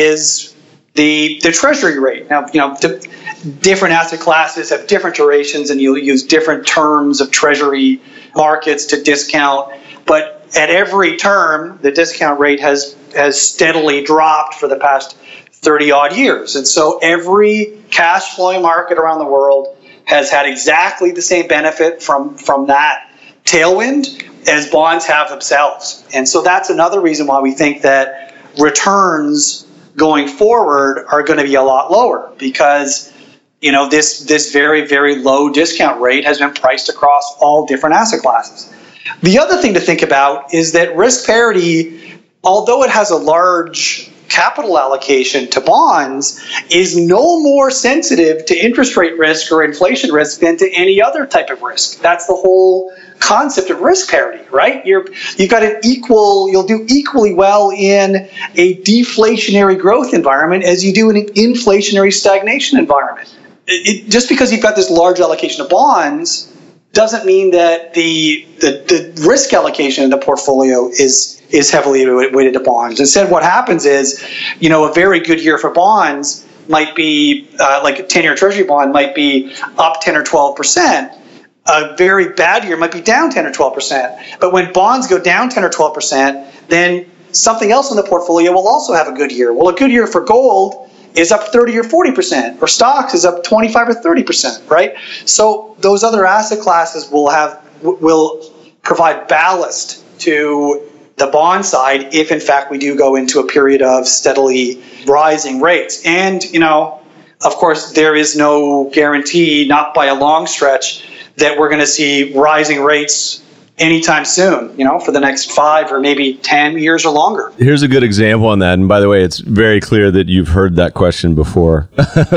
is the the treasury rate. Now, you know, d- different asset classes have different durations, and you'll use different terms of treasury markets to discount. But at every term, the discount rate has has steadily dropped for the past thirty odd years. And so every cash flowing market around the world has had exactly the same benefit from, from that tailwind as bonds have themselves. And so that's another reason why we think that returns going forward are going to be a lot lower, because, you know, this this very, very low discount rate has been priced across all different asset classes. The other thing to think about is that risk parity, although it has a large capital allocation to bonds, is no more sensitive to interest rate risk or inflation risk than to any other type of risk. That's the whole concept of risk parity, right? You're, you've got an equal, you'll do equally well in a deflationary growth environment as you do in an inflationary stagnation environment. It, it, just because you've got this large allocation of bonds doesn't mean that the, the, the risk allocation in the portfolio is is heavily weighted to bonds. Instead, what happens is, you know, a very good year for bonds might be, uh, like a ten-year treasury bond might be up ten or twelve percent. A very bad year might be down ten or twelve percent. But when bonds go down ten or twelve percent, then something else in the portfolio will also have a good year. Well, a good year for gold is up thirty or forty percent, or stocks is up twenty-five or thirty percent, right? So those other asset classes will have will provide ballast to the bond side if, in fact, we do go into a period of steadily rising rates. And, you know, of course, there is no guarantee, not by a long stretch, that we're going to see rising rates anytime soon, you know, for the next five or maybe ten years or longer. Here's a good example on that. And by the way, it's very clear that you've heard that question before.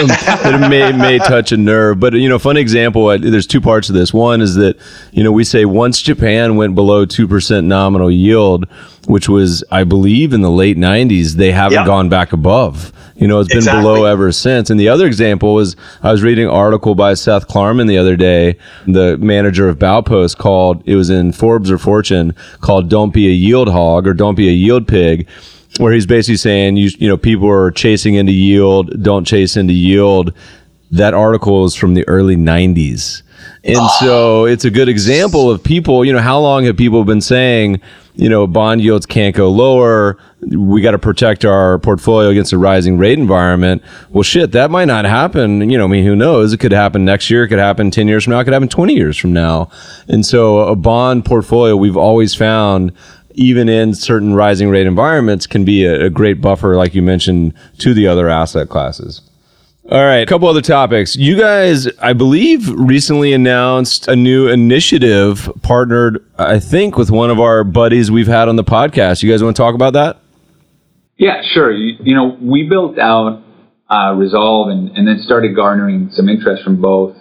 It may, may touch a nerve, but, you know, fun example, there's two parts of this. One is that, you know, we say once Japan went below two percent nominal yield, which was, I believe, in the late nineties, they haven't Yep. gone back above. You know, it's been Exactly. below ever since. And the other example is, I was reading an article by Seth Klarman the other day, the manager of Baupost, called, it was in Forbes or Fortune, called Don't Be a Yield Hog or Don't Be a Yield Pig, where he's basically saying, you, you know, people are chasing into yield, don't chase into yield. That article is from the early nineties. And oh. so it's a good example of people, you know, how long have people been saying, you know, bond yields can't go lower. We got to protect our portfolio against a rising rate environment. Well, shit, that might not happen. You know, I mean, who knows? It could happen next year. It could happen ten years from now. It could happen twenty years from now. And so a bond portfolio, we've always found, even in certain rising rate environments, can be a, a great buffer, like you mentioned, to the other asset classes. All right, a couple other topics. You guys, I believe, recently announced a new initiative partnered, I think, with one of our buddies we've had on the podcast. You guys want to talk about that? Yeah, sure. You, you know, we built out uh, Resolve and, and then started garnering some interest from both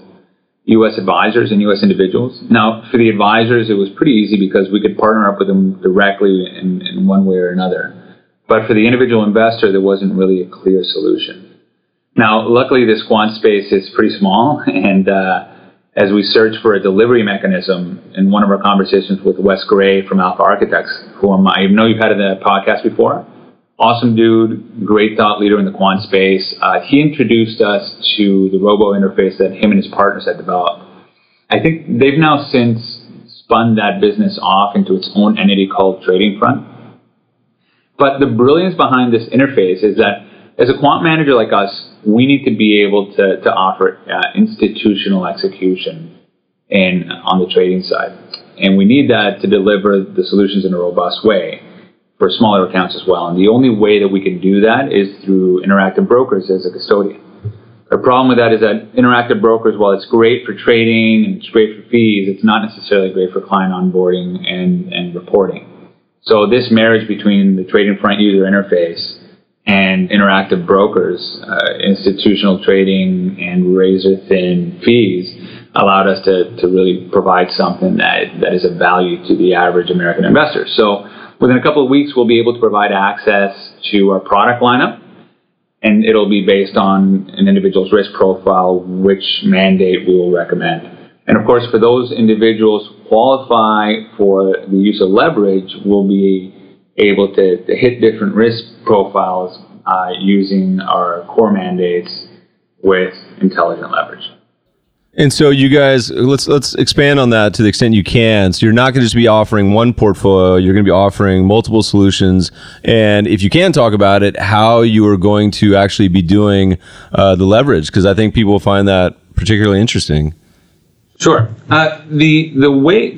U S advisors and U S individuals. Now, for the advisors, it was pretty easy because we could partner up with them directly in, in one way or another. But for the individual investor, there wasn't really a clear solution. Now, luckily, this quant space is pretty small, and uh, as we search for a delivery mechanism, in one of our conversations with Wes Gray from Alpha Architects, whom I know you've had in the podcast before, awesome dude, great thought leader in the quant space, uh, he introduced us to the robo interface that him and his partners had developed. I think they've now since spun that business off into its own entity called Trading Front. But the brilliance behind this interface is that as a quant manager like us, we need to be able to, to offer uh, institutional execution in, on the trading side. And we need that to deliver the solutions in a robust way for smaller accounts as well. And the only way that we can do that is through Interactive Brokers as a custodian. The problem with that is that Interactive Brokers, while it's great for trading and it's great for fees, it's not necessarily great for client onboarding and, and reporting. So this marriage between the Trading Front user interface and Interactive Brokers, uh, institutional trading and razor-thin fees allowed us to, to really provide something that, that is of value to the average American investor. So within a couple of weeks, we'll be able to provide access to our product lineup, and it'll be based on an individual's risk profile, which mandate we will recommend. And of course, for those individuals who qualify for the use of leverage, we'll be able to, to hit different risk profiles uh, using our core mandates with intelligent leverage. And so you guys, let's let's expand on that to the extent you can. So you're not going to just be offering one portfolio, you're going to be offering multiple solutions. And if you can talk about it, how you are going to actually be doing uh, the leverage, because I think people will find that particularly interesting. Sure. Uh, the the way,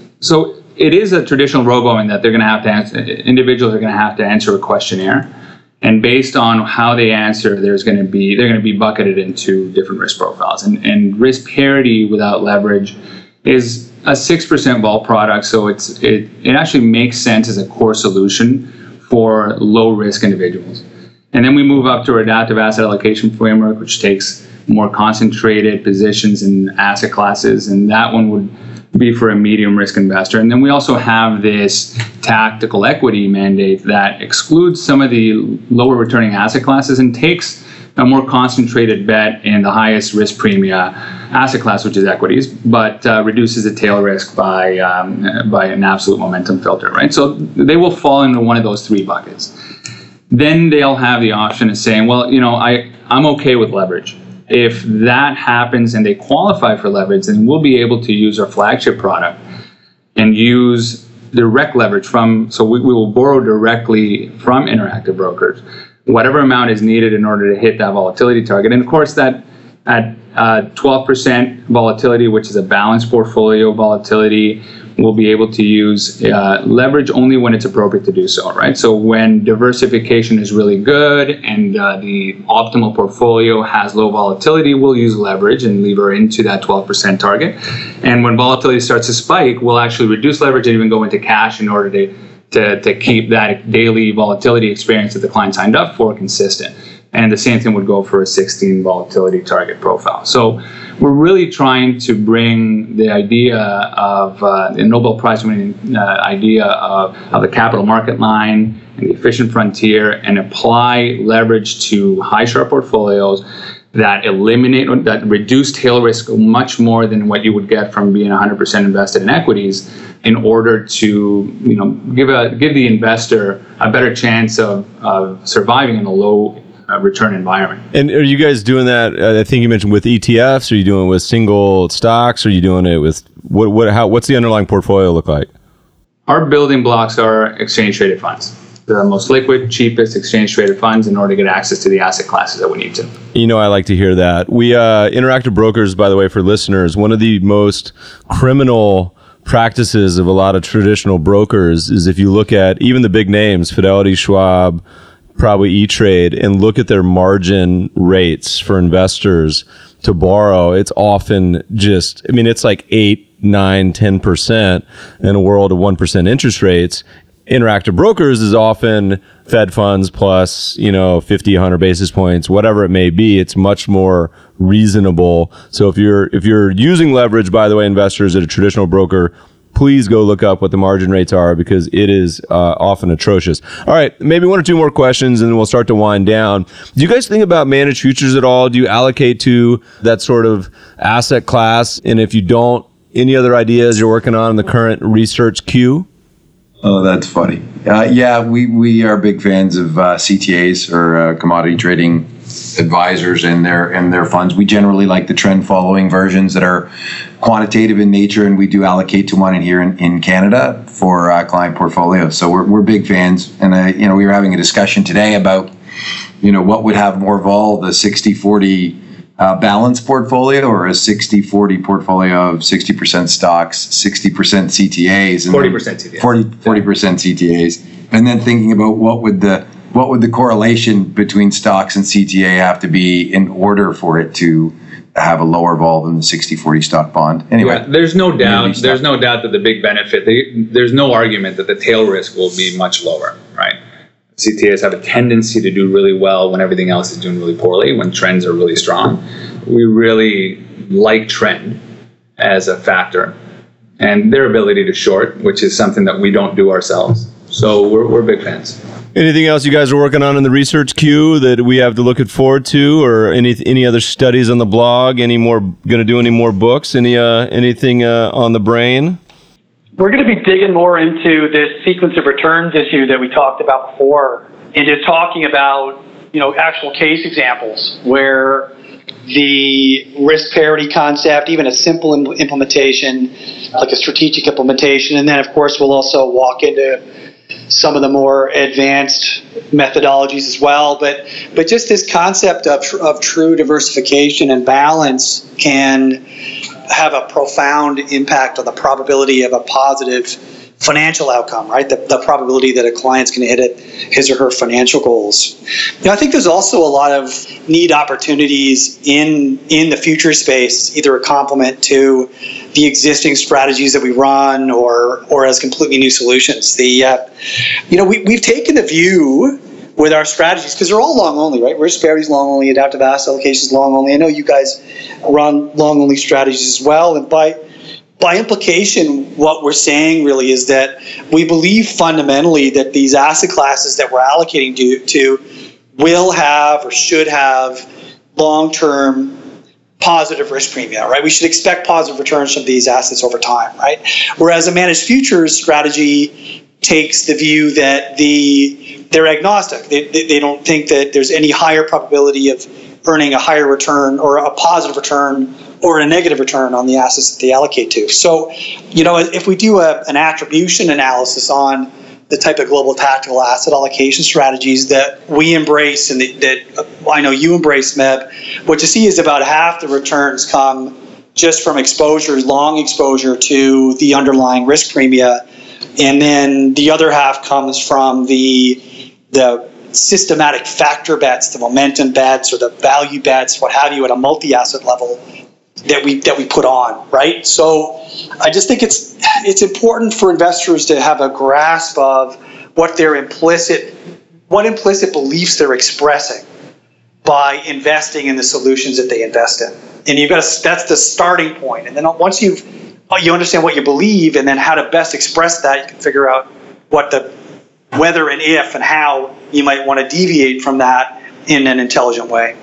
so it is a traditional robo in that they're going to have to answer, individuals are going to have to answer a questionnaire. And based on how they answer, there's going to be they're going to be bucketed into different risk profiles. And, and risk parity without leverage is a six percent vol product, so it's it, it actually makes sense as a core solution for low risk individuals. And then we move up to our adaptive asset allocation framework, which takes more concentrated positions in asset classes, and that one would be for a medium risk investor. And then we also have this tactical equity mandate that excludes some of the lower returning asset classes and takes a more concentrated bet in the highest risk premia asset class, which is equities, but uh, reduces the tail risk by um, by an absolute momentum filter, right? So they will fall into one of those three buckets. Then they'll have the option of saying, well, you know, I I'm okay with leverage. If that happens and they qualify for leverage, then we'll be able to use our flagship product and use direct leverage from, so we, we will borrow directly from Interactive Brokers, whatever amount is needed in order to hit that volatility target. And of course, that at uh, twelve percent volatility, which is a balanced portfolio volatility, we'll be able to use uh, leverage only when it's appropriate to do so, right? So when diversification is really good and uh, the optimal portfolio has low volatility, we'll use leverage and lever into that twelve percent target. And when volatility starts to spike, we'll actually reduce leverage and even go into cash in order to, to, to keep that daily volatility experience that the client signed up for consistent. And the same thing would go for a sixteen volatility target profile. So we're really trying to bring the idea of uh, the Nobel Prize winning uh, idea of, of the capital market line and the efficient frontier and apply leverage to high Sharpe portfolios that eliminate, that reduce tail risk much more than what you would get from being one hundred percent invested in equities, in order to, you know, give a give the investor a better chance of, of surviving in a low Uh, return environment. And are you guys doing that? Uh, I think you mentioned with E T Fs. Are you doing it with single stocks? Or are you doing it with what? What? How? What's the underlying portfolio look like? Our building blocks are exchange traded funds, the most liquid, cheapest exchange traded funds, in order to get access to the asset classes that we need to. You know, I like to hear that. We uh, Interactive Brokers, by the way, for listeners, one of the most criminal practices of a lot of traditional brokers is if you look at even the big names, Fidelity, Schwab, probably E-Trade, and look at their margin rates for investors to borrow, it's often just, I mean, it's like eight, nine, ten percent in a world of one percent interest rates. Interactive Brokers is often Fed funds plus, you know, fifty, one hundred basis points, whatever it may be. It's much more reasonable. So if you're, if you're using leverage, by the way, investors at a traditional broker, please go look up what the margin rates are, because it is uh, often atrocious. All right, maybe one or two more questions and then we'll start to wind down. Do you guys think about managed futures at all? Do you allocate to that sort of asset class? And if you don't, any other ideas you're working on in the current research queue? Oh, that's funny. Uh, yeah, we, we are big fans of uh, C T As, or uh, commodity trading advisors, and their and their funds. We generally like the trend following versions that are quantitative in nature, and we do allocate to one in here in, in Canada for uh, client portfolios. So we're we're big fans, and uh, you know, we were having a discussion today about, you know, what would have more vol, the sixty forty uh, balanced portfolio or a sixty forty portfolio of sixty percent stocks, sixty percent C T As, and forty percent C T As. forty percent C T As, and then thinking about what would the what would the correlation between stocks and C T A have to be in order for it to have a lower vol than the sixty forty stock bond. Anyway, yeah, there's no doubt. There's no doubt that the big benefit. They, there's no argument that the tail risk will be much lower, right? C T As have a tendency to do really well when everything else is doing really poorly, when trends are really strong. We really like trend as a factor, and their ability to short, which is something that we don't do ourselves. So we're we're big fans. Anything else you guys are working on in the research queue that we have to look forward to, or any any other studies on the blog? Any more going to do any more books? Any uh, anything uh, on the brain? We're going to be digging more into this sequence of returns issue that we talked about before, and just talking about, you know, actual case examples where the risk parity concept, even a simple im- implementation, like a strategic implementation, and then of course we'll also walk into some of the more advanced methodologies as well. But but just this concept of tr- of true diversification and balance can have a profound impact on the probability of a positive financial outcome, right? The, the probability that a client's going to hit it, his or her financial goals. You know, I think there's also a lot of neat opportunities in in the future space, either a complement to the existing strategies that we run, or or as completely new solutions. The uh, you know, we we've taken the view with our strategies, because they're all long only, right? Risk parity is long only, adaptive asset allocation is long only. I know you guys run long only strategies as well, and by by implication, what we're saying really is that we believe fundamentally that these asset classes that we're allocating to, to will have or should have long-term positive risk premium, right? We should expect positive returns from these assets over time, right? Whereas a managed futures strategy takes the view that the they're agnostic. They, they, they don't think that there's any higher probability of earning a higher return or a positive return or a negative return on the assets that they allocate to. So, you know, if we do a, an attribution analysis on the type of global tactical asset allocation strategies that we embrace and that, that I know you embrace, Meb, what you see is about half the returns come just from exposure, long exposure to the underlying risk premia, and then the other half comes from the the systematic factor bets, the momentum bets or the value bets, what have you, at a multi-asset level that we that we put on, right? So I just think it's it's important for investors to have a grasp of what their implicit what implicit beliefs they're expressing by investing in the solutions that they invest in. And you've got to, that's the starting point. And then once you've you understand what you believe and then how to best express that, you can figure out what the whether and if and how you might want to deviate from that in an intelligent way.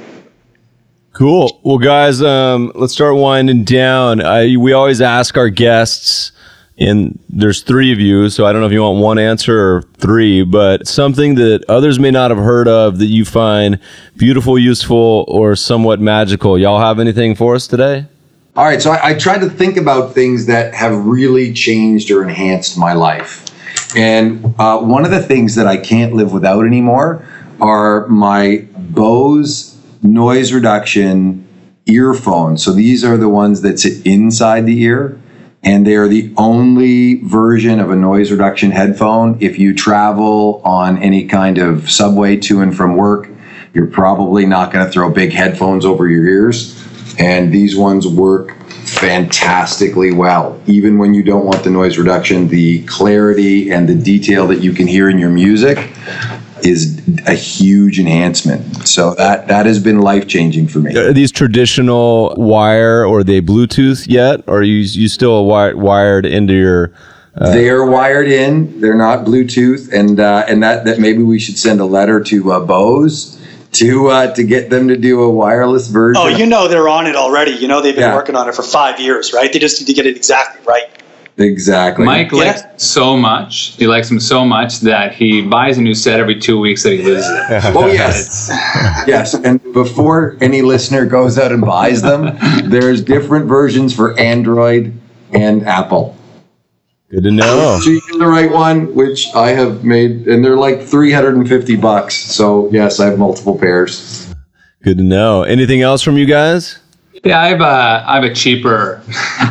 Cool. Well, guys, um, let's start winding down. I, we always ask our guests, and there's three of you, so I don't know if you want one answer or three, but something that others may not have heard of that you find beautiful, useful, or somewhat magical. Y'all have anything for us today? All right. So I, I try to think about things that have really changed or enhanced my life. And uh, one of the things that I can't live without anymore are my Bose noise reduction earphones. So these are the ones that sit inside the ear, and they are the only version of a noise reduction headphone. If you travel on any kind of subway to and from work, you're probably not going to throw big headphones over your ears. And these ones work fantastically well. Even when you don't want the noise reduction, the clarity and the detail that you can hear in your music is a huge enhancement. So that that has been life-changing for me. Are these traditional wire, or are they Bluetooth yet? Or are you, you still wi- wired into your... Uh... They are wired in. They're not Bluetooth. And uh, and that, that maybe we should send a letter to uh, Bose to uh, to get them to do a wireless version. Oh, you know they're on it already. You know they've been Yeah. working on it for five years, right? They just need to get it exactly right. Exactly. Mike Yeah. likes so much. He likes them so much that he buys a new set every two weeks that he loses it. Oh, yes. Yes. And before any listener goes out and buys them, there's different versions for Android and Apple. Good to know. Choose the right one, which I have made, and they're like three hundred fifty bucks. So, yes, I have multiple pairs. Good to know. Anything else from you guys? Yeah, I have a I have a cheaper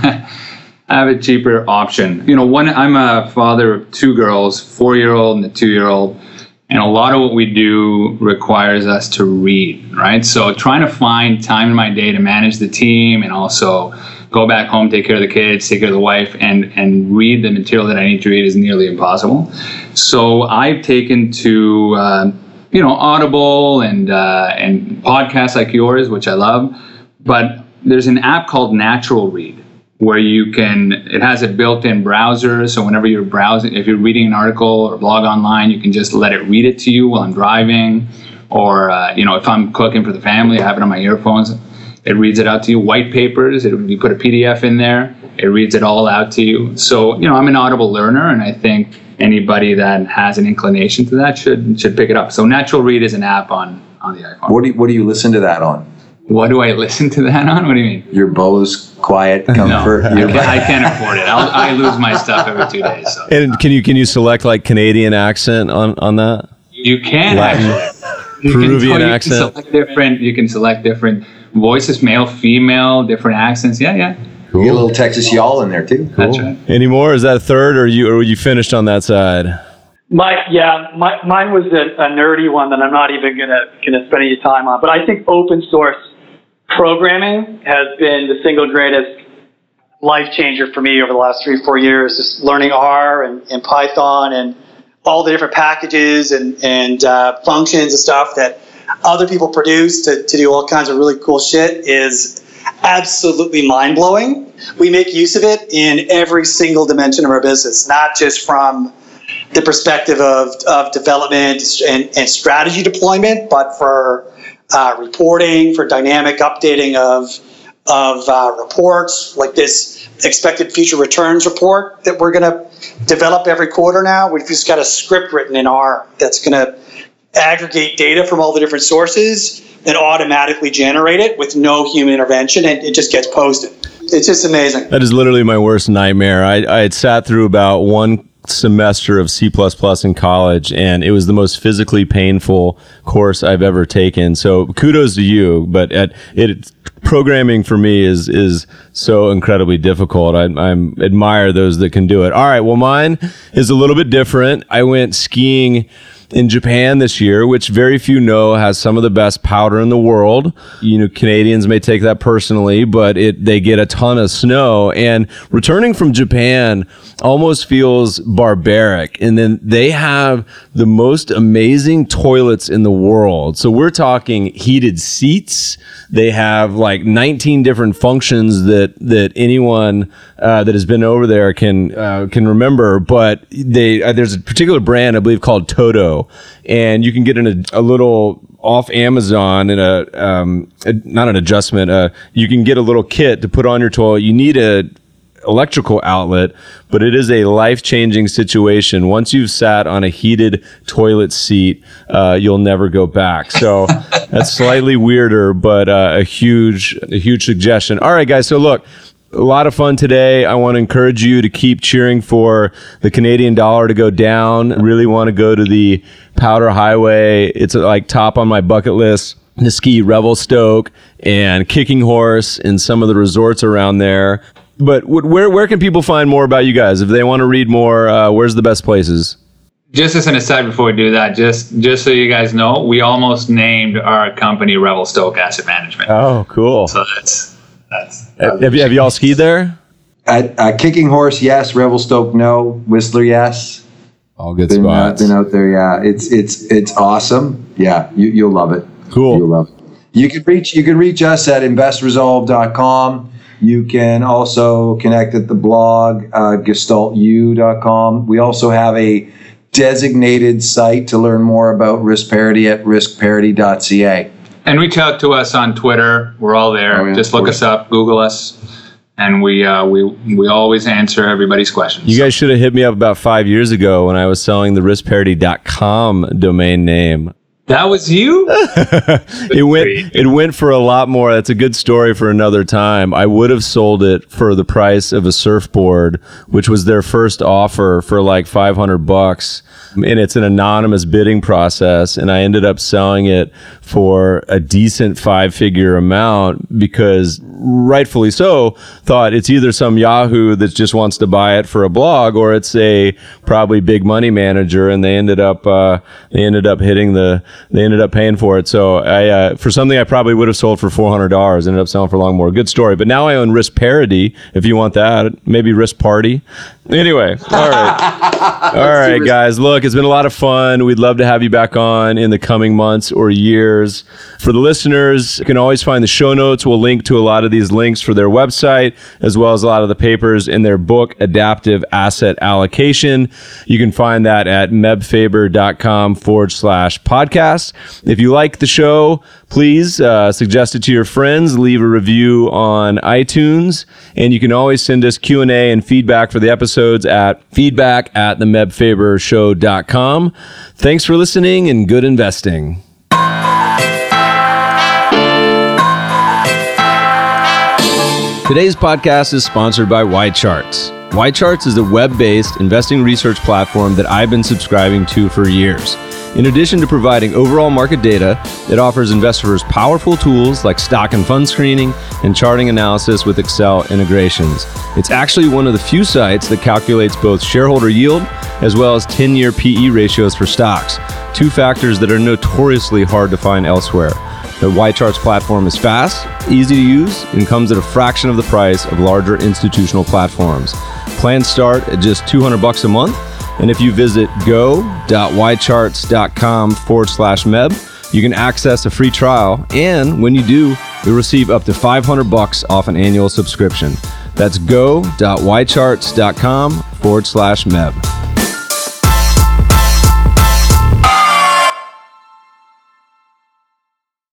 I have a cheaper option. You know, one I'm a father of two girls, four-year-old and a two-year-old, and a lot of what we do requires us to read, right? So trying to find time in my day to manage the team and also go back home, take care of the kids, take care of the wife, and and read the material that I need to read is nearly impossible. So I've taken to uh, you know Audible and uh, and podcasts like yours, which I love, but there's an app called Natural Read, where you can, it has a built-in browser, so whenever you're browsing, if you're reading an article or blog online, you can just let it read it to you while I'm driving, or, uh, you know, if I'm cooking for the family, I have it on my earphones, it reads it out to you. White papers, it, you put a P D F in there, it reads it all out to you. So, you know, I'm an Audible learner, and I think anybody that has an inclination to that should should pick it up. So Natural Read is an app on, on the iPhone. What do you, what do you listen to that on? What do I listen to that on? What do you mean? Your Bose Quiet Comfort. No, I can't, I can't afford it. I'll, I lose my stuff every two days. So. And can you can you select like Canadian accent on, on that? You can Latin, actually. You Peruvian can, you accent. Can select different. You can select different voices, male, female, different accents. Yeah, yeah. You get a little Texas y'all in there too. That's right. Any more? Is that a third, or you or were you finished on that side? My yeah, my, mine was a, a nerdy one that I'm not even gonna gonna spend any time on. But I think open source programming has been the single greatest life changer for me over the last three, four years. Just learning R and, and Python and all the different packages and and uh, functions and stuff that other people produce to, to do all kinds of really cool shit is absolutely mind-blowing. We make use of it in every single dimension of our business, not just from the perspective of, of development and, and strategy deployment, but for uh, reporting, for dynamic updating of, of uh, reports, like this expected future returns report that we're going to develop every quarter now. We've just got a script written in R that's going to aggregate data from all the different sources and automatically generate it with no human intervention, and it just gets posted. It's just amazing. That is literally my worst nightmare. I, I had sat through about one semester of C plus plus in college, and it was the most physically painful course I've ever taken. So kudos to you, but at it programming for me is is so incredibly difficult. I I'm admire those that can do it. All right, well, mine is a little bit different. I went skiing in Japan this year, which very few know has some of the best powder in the world. You know, Canadians may take that personally, but it they get a ton of snow. And returning from Japan almost feels barbaric. And then they have the most amazing toilets in the world. So we're talking heated seats. They have like nineteen different functions that that anyone uh, that has been over there can uh, can remember. But they uh, there's a particular brand I believe called Toto, and you can get in a, a little off Amazon in a, um, a not an adjustment. Uh, you can get a little kit to put on your toilet. You need a electrical outlet, but it is a life-changing situation. Once you've sat on a heated toilet seat, uh, you'll never go back. So that's slightly weirder, but uh, a huge, a huge suggestion. All right, guys. So look, a lot of fun today. I want to encourage you to keep cheering for the Canadian dollar to go down. I really want to go to the Powder Highway. It's like top on my bucket list to ski Revelstoke and Kicking Horse and some of the resorts around there. But where where can people find more about you guys? If they want to read more, uh, where's the best places? Just as an aside before we do that, just just so you guys know, we almost named our company Revelstoke Asset Management. Oh, cool. So that's... that's, that's have, you, have you all skied there? At uh, Kicking Horse, yes. Revelstoke, no. Whistler, yes. All good been, spots. Uh, been out there, yeah. It's it's it's awesome. Yeah, you, you'll love it. Cool. You'll love it. You can reach you can reach us at invest resolve dot com. You can also connect at the blog, uh, gestalt u dot com. We also have a designated site to learn more about risk parity at risk parity dot c a. And reach out to us on Twitter. We're all there. Oh, yeah. Just look us up, Google us, and we uh, we we always answer everybody's questions. You guys should have hit me up about five years ago when I was selling the risk parity dot com domain name. That was you? it went it went for a lot more. That's a good story for another time. I would have sold it for the price of a surfboard, which was their first offer, for like five hundred bucks. And it's an anonymous bidding process. And I ended up selling it for a decent five figure amount because, rightfully so, thought it's either some Yahoo that just wants to buy it for a blog, or it's a probably big money manager. And they ended up uh, they ended up hitting the They ended up paying for it. So I, uh, for something I probably would have sold for four hundred dollars, ended up selling for a lot more. Good story. But now I own Risk Parity, if you want that. Maybe Risk Party. Anyway, all right. All right, guys. Look, it's been a lot of fun. We'd love to have you back on in the coming months or years. For the listeners, you can always find the show notes. We'll link to a lot of these links for their website, as well as a lot of the papers in their book, Adaptive Asset Allocation. You can find that at mebfaber.com forward slash podcast. If you like the show, please uh, suggest it to your friends. Leave a review on iTunes. And you can always send us Q and A and feedback for the episodes at feedback at the meb faber show dot com. Thanks for listening and good investing. Today's podcast is sponsored by YCharts. YCharts is a web-based investing research platform that I've been subscribing to for years. In addition to providing overall market data, it offers investors powerful tools like stock and fund screening and charting analysis with Excel integrations. It's actually one of the few sites that calculates both shareholder yield as well as ten-year P E ratios for stocks, two factors that are notoriously hard to find elsewhere. The YCharts platform is fast, easy to use, and comes at a fraction of the price of larger institutional platforms. Plans start at just two hundred bucks a month. And if you visit go.ycharts.com forward slash meb, you can access a free trial. And when you do, you'll receive up to five hundred bucks off an annual subscription. That's go.ycharts.com forward slash meb.